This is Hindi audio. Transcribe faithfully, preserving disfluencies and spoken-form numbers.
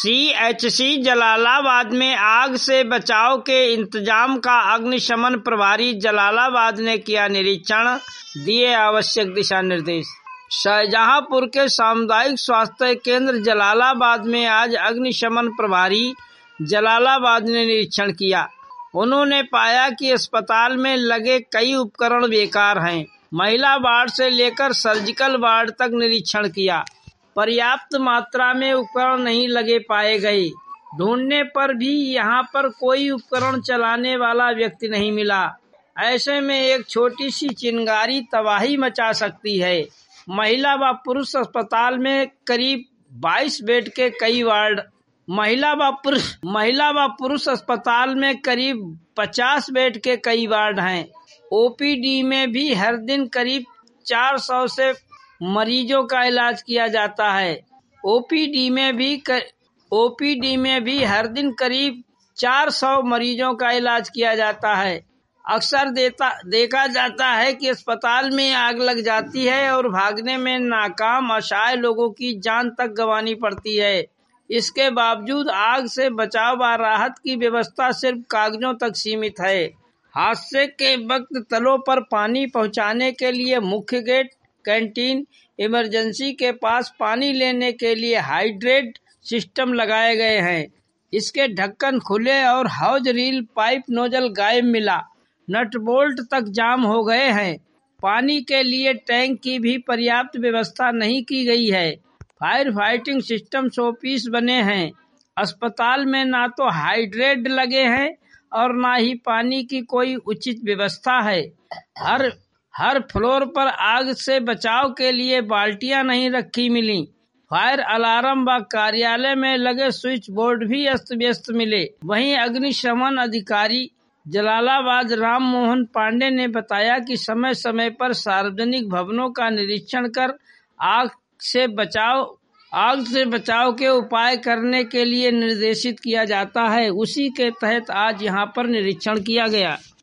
सीएचसी जलालाबाद में आग से बचाव के इंतजाम का अग्निशमन प्रभारी जलालाबाद ने किया निरीक्षण, दिए आवश्यक दिशा निर्देश। शाहजहांपुर के सामुदायिक स्वास्थ्य केंद्र जलालाबाद में आज अग्निशमन प्रभारी जलालाबाद ने निरीक्षण किया। उन्होंने पाया कि अस्पताल में लगे कई उपकरण बेकार हैं। महिला वार्ड से लेकर सर्जिकल वार्ड तक निरीक्षण किया। पर्याप्त मात्रा में उपकरण नहीं लगे पाए गए। ढूंढने पर भी यहाँ पर कोई उपकरण चलाने वाला व्यक्ति नहीं मिला। ऐसे में एक छोटी सी चिंगारी तबाही मचा सकती है। महिला व पुरुष अस्पताल में करीब बाईस बेड के कई वार्ड महिला व पुरुष महिला व पुरुष अस्पताल में करीब पचास बेड के कई वार्ड हैं। ओपीडी में भी हर दिन करीब चार सौ से मरीजों का इलाज किया जाता है। ओपीडी में भी कर, ओपीडी में भी हर दिन करीब चार सौ मरीजों का इलाज किया जाता है। अक्सर देता देखा जाता है कि अस्पताल में आग लग जाती है और भागने में नाकाम असहाय लोगों की जान तक गंवानी पड़ती है। इसके बावजूद आग से बचाव व राहत की व्यवस्था सिर्फ कागजों तक सीमित है। हादसे के वक्त तलों पर पानी पहुंचाने के लिए मुख्य गेट, कैंटीन, इमरजेंसी के पास पानी लेने के लिए हाइड्रेट सिस्टम लगाए गए हैं। इसके ढक्कन खुले और हाउस रील पाइप नोजल गायब मिला। नट बोल्ट तक जाम हो गए हैं। पानी के लिए टैंक की भी पर्याप्त व्यवस्था नहीं की गई है। फायर फाइटिंग सिस्टम शोपीस बने हैं। अस्पताल में ना तो हाइड्रेट लगे हैं और ना ही पानी की कोई उचित व्यवस्था है। हर हर फ्लोर पर आग से बचाव के लिए बाल्टियां नहीं रखी मिली। फायर अलार्म व कार्यालय में लगे स्विच बोर्ड भी अस्त व्यस्त मिले। वहीं अग्निशमन अधिकारी जलालाबाद राम मोहन पांडे ने बताया कि समय समय पर सार्वजनिक भवनों का निरीक्षण कर आग से बचाव आग से बचाव के उपाय करने के लिए निर्देशित किया जाता है। उसी के तहत आज यहां पर निरीक्षण किया गया।